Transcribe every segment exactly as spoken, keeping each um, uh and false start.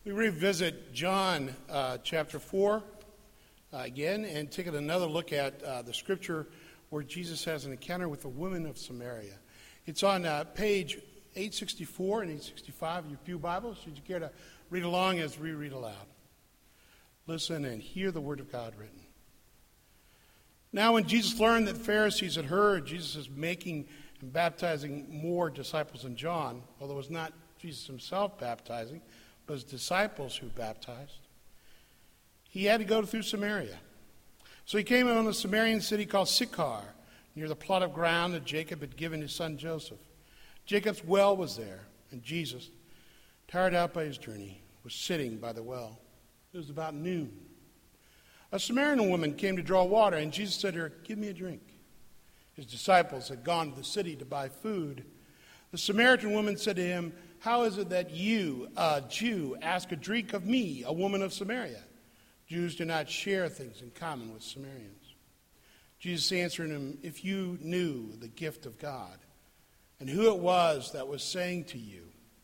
We revisit John uh, chapter four uh, again and take another look at uh, the scripture where Jesus has an encounter with the woman of Samaria. It's on uh, page eight sixty-four and eight sixty-five of your pew Bibles. Should you care to read along as we read aloud? Listen and hear the word of God written. Now when Jesus learned that the Pharisees had heard Jesus is making and baptizing more disciples than John, although it was not Jesus himself baptizing, but his disciples who baptized, he had to go through Samaria. So he came on a Samaritan city called Sychar, near the plot of ground that Jacob had given his son Joseph. Jacob's well was there, and Jesus, tired out by his journey, was sitting by the well. It was about noon. A Samaritan woman came to draw water, and Jesus said to her, "Give me a drink." His disciples had gone to the city to buy food. The Samaritan woman said to him, "How is it that you, a Jew, ask a drink of me, a woman of Samaria? Jews do not share things in common with Samaritans." Jesus answered him, "If you knew the gift of God and who it was that was saying to you,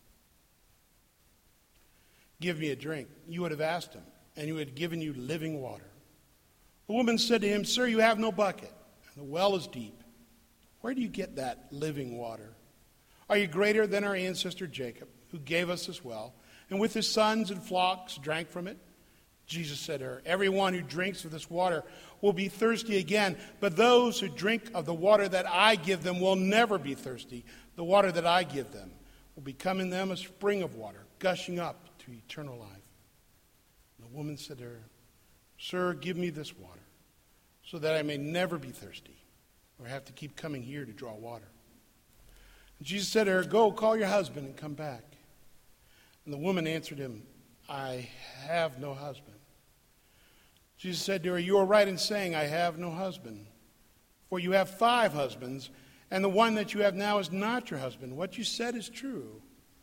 'Give me a drink,' you would have asked him, and he would have given you living water." The woman said to him, "Sir, you have no bucket, and the well is deep. Where do you get that living water? Are you greater than our ancestor Jacob, who gave us this well, and with his sons and flocks drank from it?" Jesus said to her, "Everyone who drinks of this water will be thirsty again, but those who drink of the water that I give them will never be thirsty. The water that I give them will become in them a spring of water, gushing up to eternal life." And the woman said to her, "Sir, give me this water, so that I may never be thirsty, or have to keep coming here to draw water." And Jesus said to her, "Go, call your husband and come back." And the woman answered him, "I have no husband." Jesus said to her, "You are right in saying, 'I have no husband.' For you have five husbands, and the one that you have now is not your husband. What you said is true."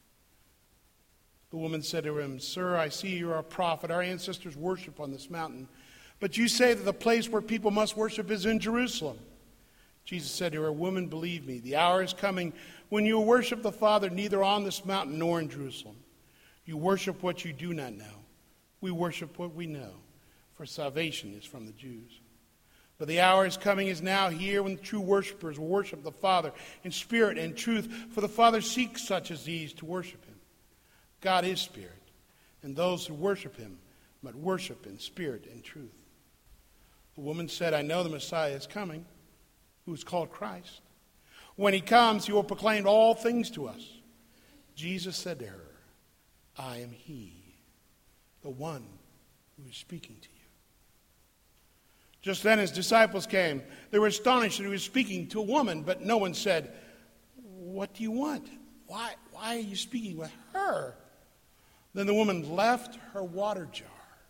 The woman said to him, "Sir, I see you are a prophet. Our ancestors worship on this mountain, but you say that the place where people must worship is in Jerusalem." Jesus said to her, "Woman, believe me, the hour is coming when you will worship the Father neither on this mountain nor in Jerusalem. You worship what you do not know. We worship what we know, for salvation is from the Jews. But the hour is coming, is now here, when true worshipers will worship the Father in spirit and truth, for the Father seeks such as these to worship him. God is spirit, and those who worship him must worship in spirit and truth." The woman said, "I know the Messiah is coming, who is called Christ. When he comes, he will proclaim all things to us." Jesus said to her, "I am he, the one who is speaking to you." Just then his disciples came. They were astonished that he was speaking to a woman, but no one said, "What do you want? Why, why are you speaking with her?" Then the woman left her water jar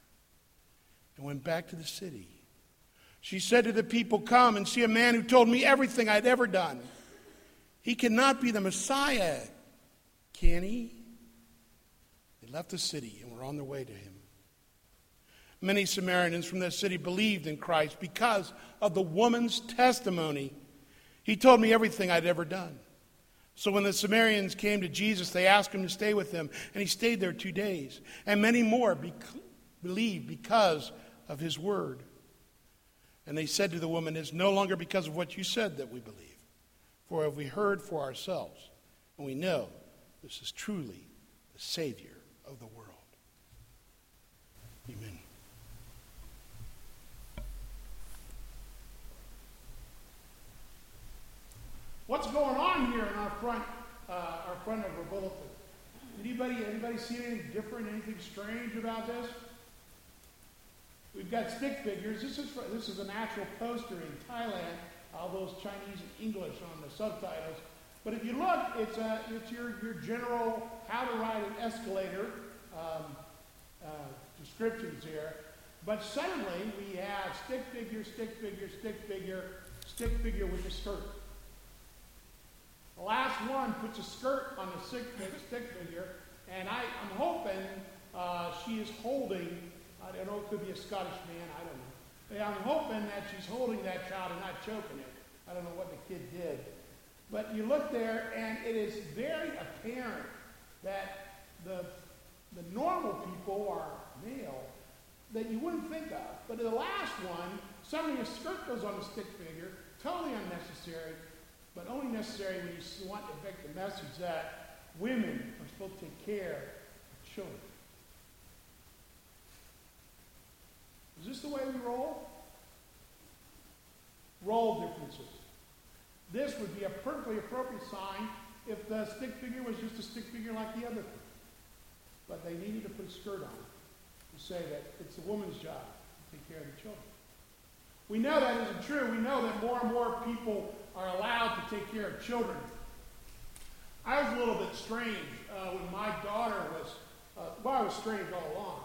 and went back to the city. She said to the people, "Come and see a man who told me everything I'd ever done. He cannot be the Messiah, can he?" They left the city and were on their way to him. Many Samaritans from that city believed in Christ because of the woman's testimony. "He told me everything I'd ever done." So when the Samaritans came to Jesus, they asked him to stay with them, and he stayed there two days. And many more be- believed because of his word. And they said to the woman, "It's no longer because of what you said that we believe, for have we heard for ourselves, and we know this is truly the Savior of the world." Amen. What's going on here in our front, uh, our front of our bulletin? Anybody, anybody see anything different, anything strange about this? We've got stick figures. This is for, this is an actual poster in Thailand. All those Chinese and English on the subtitles. But if you look, it's a, it's your your general how to ride an escalator um, uh, descriptions here. But suddenly we have stick figure, stick figure, stick figure, stick figure with a skirt. The last one puts a skirt on the stick, stick figure, and I, I'm hoping uh, she is holding. I don't know, it could be a Scottish man, I don't know. But I'm hoping that she's holding that child and not choking it. I don't know what the kid did. But you look there, and it is very apparent that the the normal people are male that you wouldn't think of. But in the last one, suddenly a skirt goes on the stick figure, totally unnecessary, but only necessary when you want to make the message that women are supposed to take care of children. Is this the way we roll? Role differences. This would be a perfectly appropriate sign if the stick figure was just a stick figure like the other thing. But they needed to put a skirt on it to say that it's the woman's job to take care of the children. We know that isn't true. We know that more and more people are allowed to take care of children. I was a little bit strange uh, when my daughter was, uh, well, I was strange all along.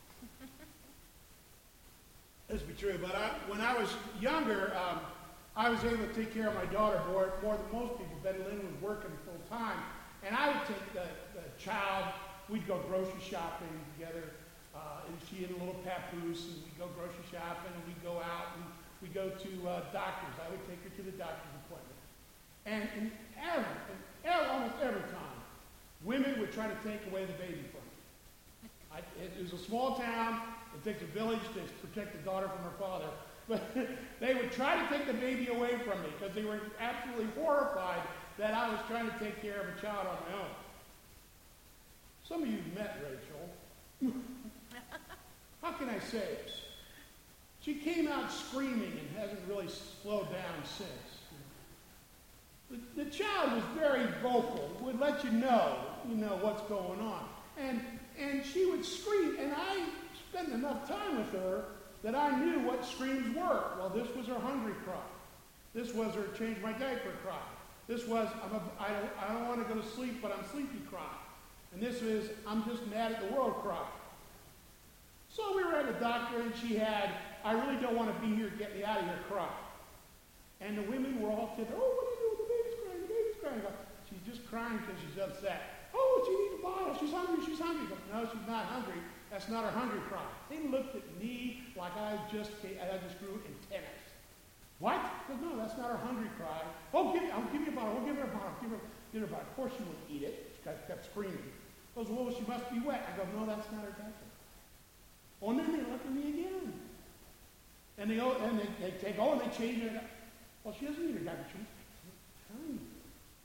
This be true, but I, when I was younger, um, I was able to take care of my daughter more, more than most people. Betty Lynn was working full time, and I would take the, the child. We'd go grocery shopping together, uh, and she had a little papoose, and we'd go grocery shopping, and we'd go out, and we'd go to uh, doctors. I would take her to the doctor's appointment. And, and every, and every, almost every time, women would try to take away the baby from me. I, it, it was a small town. It takes a village to protect the daughter from her father. But they would try to take the baby away from me because they were absolutely horrified that I was trying to take care of a child on my own. Some of you met Rachel. How can I say this? She came out screaming and hasn't really slowed down since. The, the child was very vocal, would let you know, you know, what's going on. And, and she would scream, and I spent enough time with her that I knew what screams were. Well, this was her hungry cry. This was her change my diaper cry. This was, I'm a, I, don't, I don't want to go to sleep, but I'm sleepy cry. And this is, I'm just mad at the world cry. So we were at the doctor, and she had, I really don't want to be here, get me out of here cry. And the women were all together, oh, what are you doing? The baby's crying, the baby's crying. Go, she's just crying because she's upset. Oh, she needs a bottle. She's hungry, she's hungry. Go, no, she's not hungry. That's not her hungry cry. They looked at me like I just I just grew antennas. What? Said, no, that's not her hungry cry. Oh, give me, I'll give you a bottle. We'll give her a bottle. Give her, give her a bottle. Of course she wouldn't eat it. She kept, kept screaming. Goes, well, she must be wet. I go, no, that's not her diaper. Oh, and then they look at me again. And they go, and they, they take, oh, and they change it. Well, she doesn't need her diaper. She's telling you.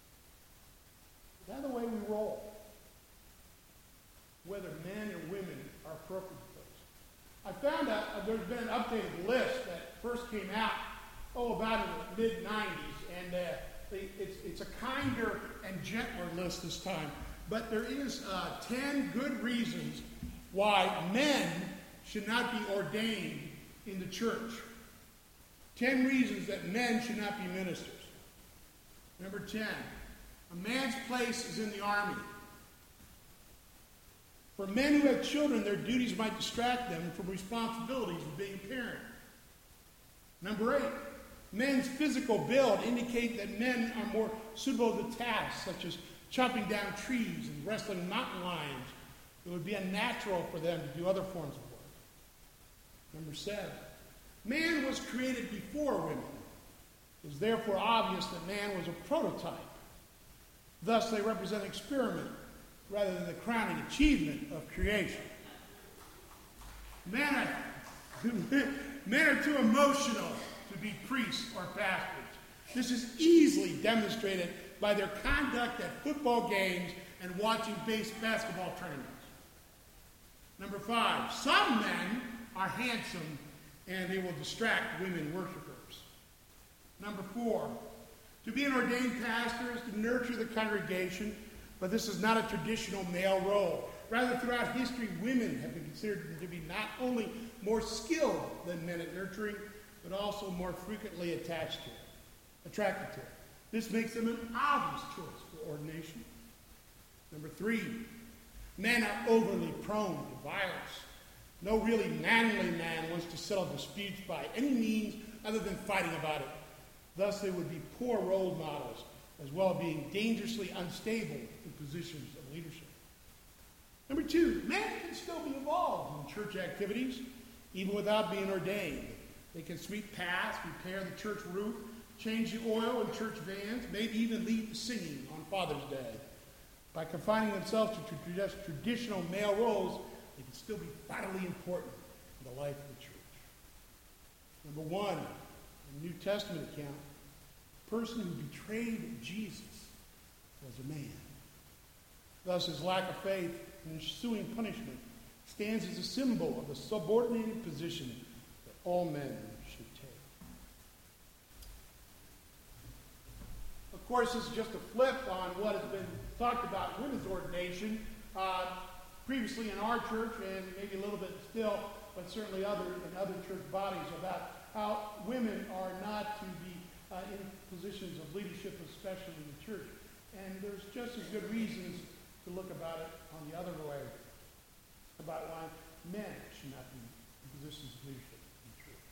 Is that the way we roll? Whether men or women are appropriate for those. I found out uh, there's been an updated list that first came out, oh, about in the mid nineties, and uh, they, it's, it's a kinder and gentler list this time. But there is uh, ten good reasons why men should not be ordained in the church. Ten reasons that men should not be ministers. Number ten, a man's place is in the army. For men who have children, their duties might distract them from responsibilities of being a parent. Number eight, men's physical build indicate that men are more suitable to tasks such as chopping down trees and wrestling mountain lions. It would be unnatural for them to do other forms of work. Number seven, man was created before women. It is therefore obvious that man was a prototype. Thus, they represent an experiment rather than the crowning achievement of creation. Men are, men are too emotional to be priests or pastors. This is easily demonstrated by their conduct at football games and watching base basketball tournaments. Number five, some men are handsome and they will distract women worshipers. Number four, to be an ordained pastor is to nurture the congregation, but this is not a traditional male role. Rather, throughout history, women have been considered to be not only more skilled than men at nurturing, but also more frequently attached to it, attracted to it. This makes them an obvious choice for ordination. Number three, men are overly prone to violence. No really manly man wants to settle disputes by any means other than fighting about it. Thus, they would be poor role models, as well as being dangerously unstable in positions of leadership. Number two, men can still be involved in church activities, even without being ordained. They can sweep paths, repair the church roof, change the oil in church vans, maybe even lead the singing on Father's Day. By confining themselves to tra- traditional male roles, they can still be vitally important in the life of the church. Number one, in the New Testament account, the person who betrayed Jesus was a man. Thus, his lack of faith and ensuing punishment stands as a symbol of the subordinated position that all men should take. Of course, this is just a flip on what has been talked about in women's ordination uh, previously in our church, and maybe a little bit still, but certainly other in other church bodies, about how women are not to be uh, in positions of leadership, especially in the church. And there's just as good reasons to look about it on the other way, about why men should not be in positions of leadership in the church.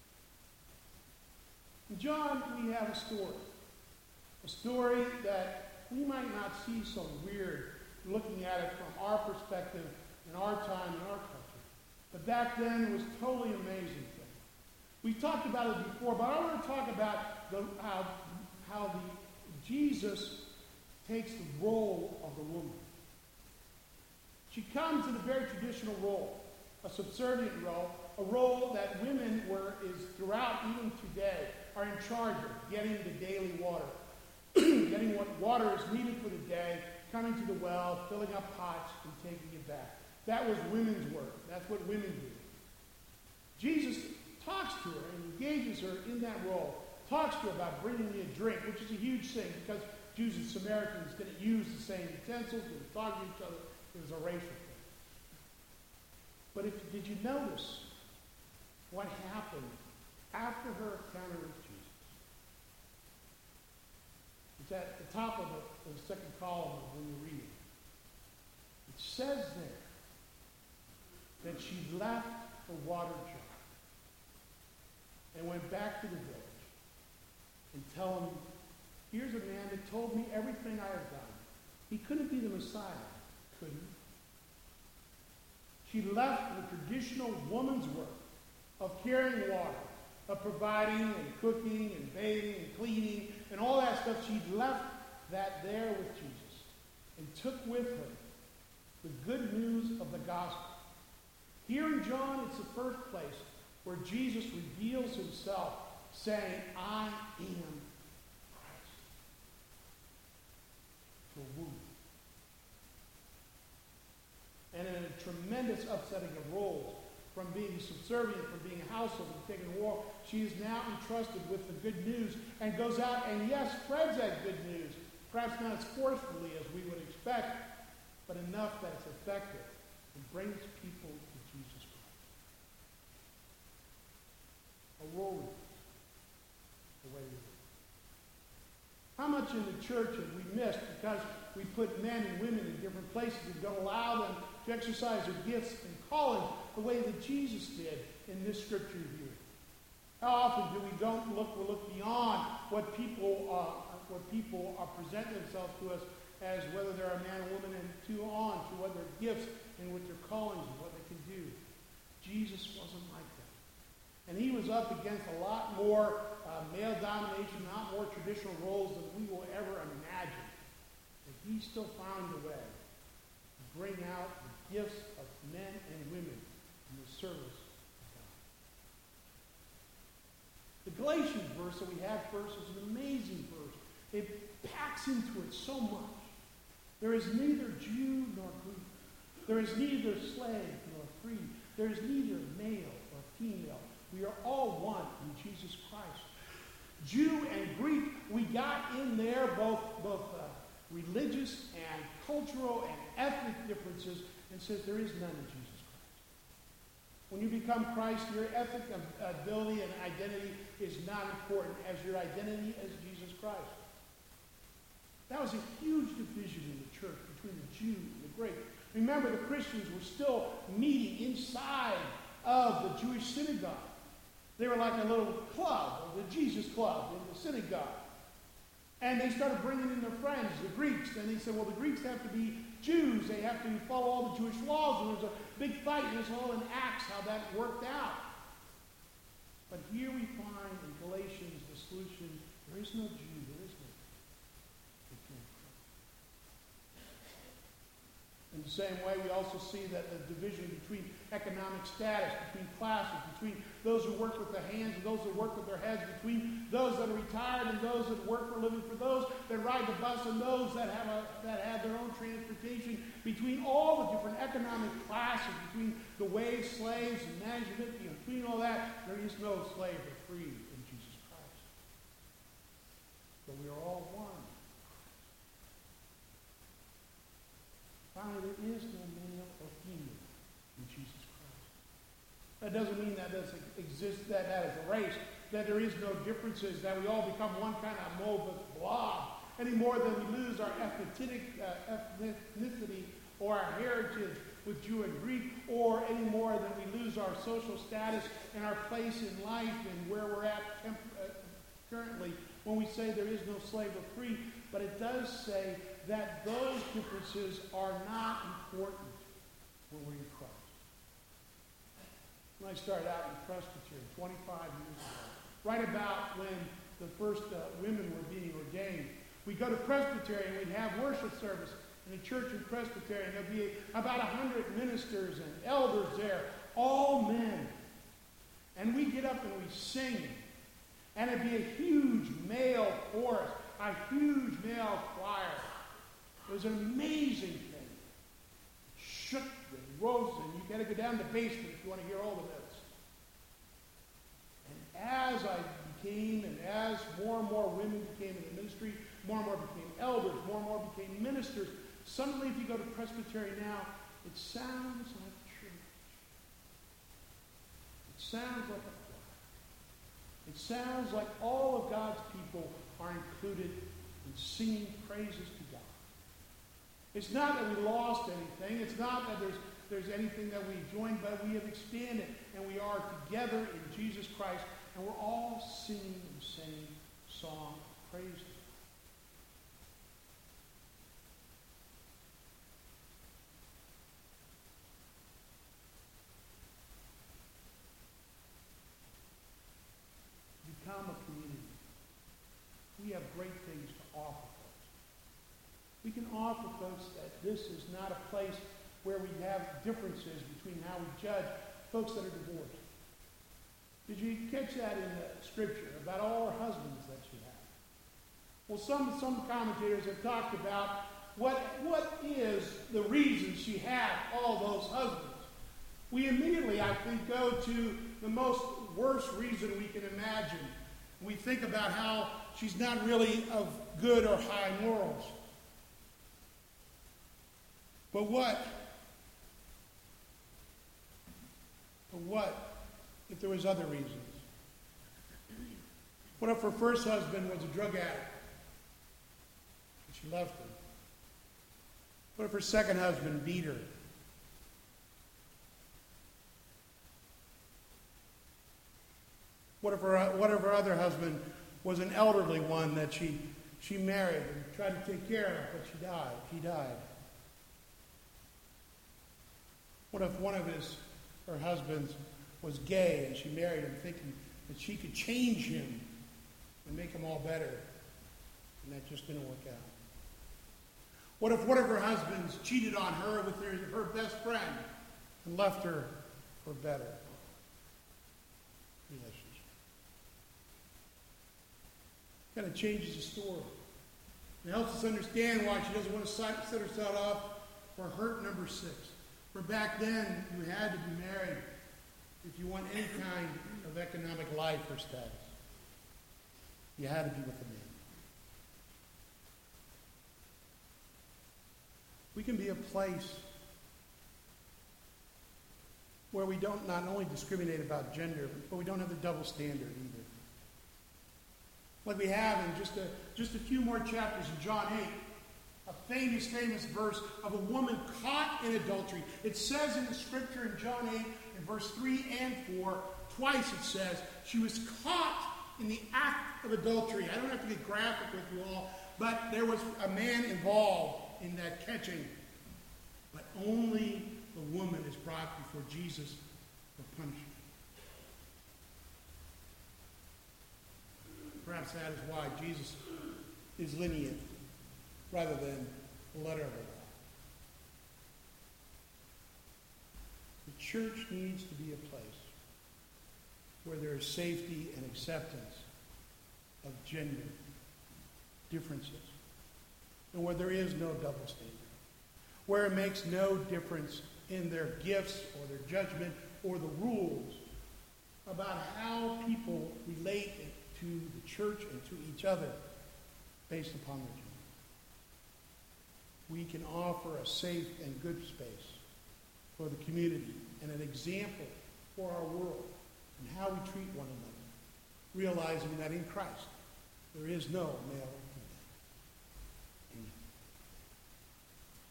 In John, we have a story. A story that we might not see so weird looking at it from our perspective in our time, in our culture. But back then, it was totally amazing thing. We talked about it before, but I want to talk about the, how, how the, Jesus takes the role of the woman. She comes in a very traditional role, a subservient role, a role that women were, is throughout even today, are in charge of getting the daily water, getting what water is needed for the day, coming to the well, filling up pots, and taking it back. That was women's work. That's what women do. Jesus talks to her and engages her in that role, talks to her about bringing me a drink, which is a huge thing because Jews and Samaritans didn't use the same utensils, didn't talk to each other. It was a racial thing. But if, did you notice what happened after her encounter with Jesus? It's at the top of the, the second column when you read it. It says there that she left the water jar and went back to the village and tell him, here's a man that told me everything I have done. He couldn't be the Messiah, could he? She left the traditional woman's work of carrying water, of providing and cooking and bathing and cleaning and all that stuff. She left that there with Jesus and took with her the good news of the gospel. Here in John, it's the first place where Jesus reveals himself, saying, I am Christ. To a woman. And in a tremendous upsetting of roles, from being subservient, from being a household, and taking a war, she is now entrusted with the good news and goes out and, yes, spreads that good news. Perhaps not as forcefully as we would expect, but enough that it's effective and brings people to Jesus Christ. A role the way we do. How much in the church have we missed because we put men and women in different places and don't allow them to exercise their gifts and callings the way that Jesus did in this scripture here? How often do we don't look, we look beyond what people, uh, what people are presenting themselves to us as whether they're a man or woman, and to on to what their gifts and what their callings and what they can do. Jesus wasn't like that. And he was up against a lot more uh, male domination, not more traditional roles than we will ever imagine. But he still found a way to bring out the gifts of men and women in the service of God. The Galatians verse that we have first is an amazing verse. It packs into it so much. There is neither Jew nor Greek. There is neither slave nor free. There is neither male or female. We are all one in Jesus Christ. Jew and Greek, we got in there both, both uh, religious and cultural and ethnic differences, and says there is none in Jesus Christ. When you become Christ, your ethnic ability and identity is not important as your identity as Jesus Christ. That was a huge division in the church between the Jew and the Greek. Remember, the Christians were still meeting inside of the Jewish synagogue. They were like a little club, the Jesus Club in the synagogue. And they started bringing in their friends, the Greeks. And they said, well, the Greeks have to be Jews. They have to follow all the Jewish laws. And there was a big fight. And it's all in Acts how that worked out. But here we find in Galatians the solution. There is no Jew. There is no Greek. the same way, we also see that the division between economic status, between classes, between those who work with their hands and those that work with their heads, between those that are retired and those that work for a living, for those that ride the bus and those that have a, that have their own transportation, between all the different economic classes, between the wage slaves and management, you know, between all that, there is no slave or free in Jesus Christ. But we are all one. Finally, there is no male or female in Jesus Christ. That doesn't mean that doesn't exist, that that is a race, that there is no differences, that we all become one kind of amorphous blob, any more than we lose our ethnicity, uh, ethnicity or our heritage with Jew and Greek, or any more than we lose our social status and our place in life and where we're at temp- uh, currently when we say there is no slave or free. But it does say that those differences are not important when we're in Christ. When I started out in Presbyterian twenty-five years ago, right about when the first uh, women were being ordained, we'd go to Presbyterian, we'd have worship service in a church in Presbyterian. There'd be about a hundred ministers and elders there, all men. And we'd get up and we'd sing. And it'd be a huge male chorus, a huge male choir. It was an amazing thing. It shook and rose, and you got to go down to the basement if you want to hear all the notes. And as I became, and as more and more women became in the ministry, more and more became elders, more and more became ministers, suddenly if you go to Presbyterian now, it sounds like church. It sounds like a choir. It sounds like all of God's people are included in singing praises to God. It's not that we lost anything. It's not that there's, there's anything that we joined, but we have expanded, and we are together in Jesus Christ, and we're all singing the same song of praise. Become a community. We have great things to offer folks. We can offer folks that this is not a place where we have differences between how we judge folks that are divorced. Did you catch that in the scripture about all our husbands that you have? Well, some, some commentators have talked about what, what is the reason she had all those husbands. We immediately, I think, go to the most worst reason we can imagine. We think about how she's not really of good or high morals. But what? But what if there was other reasons? What if her first husband was a drug addict and she left him? What if her second husband beat her? What if her, what if her other husband was an elderly one that she, she married and tried to take care of, but she died. He died. What if one of his, her husbands was gay and she married him thinking that she could change him and make him all better, and that just didn't work out? What if one of her husbands cheated on her with her, her best friend and left her for better relationship? Kind of changes the story. It helps us understand why she doesn't want to set herself up for hurt number six. For back then, you had to be married if you want any kind of economic life or status. You had to be with a man. We can be a place where we don't not only discriminate about gender, but we don't have the double standard either. Like we have in just a, just a few more chapters in John eight, a famous, famous verse of a woman caught in adultery. It says in the scripture in John eight, in verse three and four, twice it says, she was caught in the act of adultery. I don't have to get graphic with you all, but there was a man involved in that catching. But only the woman is brought before Jesus for punishment. Perhaps that is why Jesus is lenient rather than the letter of the law. church needs to be a place where there is safety and acceptance of gender differences, and where there is no double standard, where it makes no difference in their gifts or their judgment or the rules about how people relate to the church and to each other based upon their gender. We can offer a safe and good space for the community and an example for our world and how we treat one another, realizing that in Christ there is no male